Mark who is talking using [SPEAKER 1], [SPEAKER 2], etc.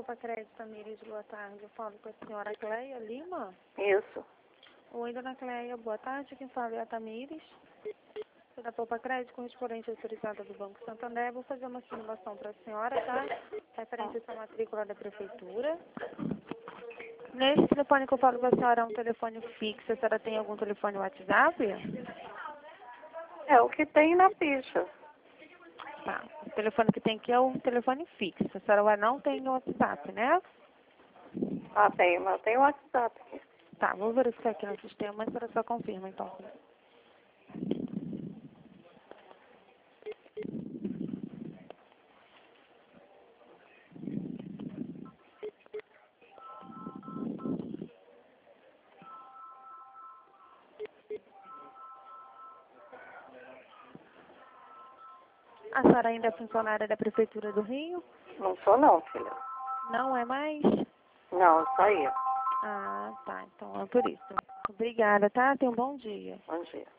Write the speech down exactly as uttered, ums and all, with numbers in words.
[SPEAKER 1] Poupa Crédito Tamires, boa tarde. Eu falo com a senhora Cleia Lima.
[SPEAKER 2] Isso.
[SPEAKER 1] Oi, dona Cleia, boa tarde. Quem fala é a Tamires. Sou da Poupa Crédito, correspondente autorizada do Banco Santander. Vou fazer uma simulação para a senhora, tá? Referente a essa matrícula da Prefeitura. Nesse telefone que eu falo com a senhora é um telefone fixo. A senhora tem algum telefone WhatsApp?
[SPEAKER 2] É o que tem na ficha.
[SPEAKER 1] Tá. O telefone que tem aqui é um telefone fixo. A senhora não tem o WhatsApp, né?
[SPEAKER 2] Ah, tem, mas tem o WhatsApp aqui.
[SPEAKER 1] Tá, vou verificar aqui no sistema, mas a senhora só confirma, então. A senhora ainda é funcionária da Prefeitura do Rio?
[SPEAKER 2] Não sou não, filha.
[SPEAKER 1] Não é mais?
[SPEAKER 2] Não, só eu.
[SPEAKER 1] Ah, tá. Então é por isso. Obrigada, tá? Tenha um bom dia.
[SPEAKER 2] Bom dia.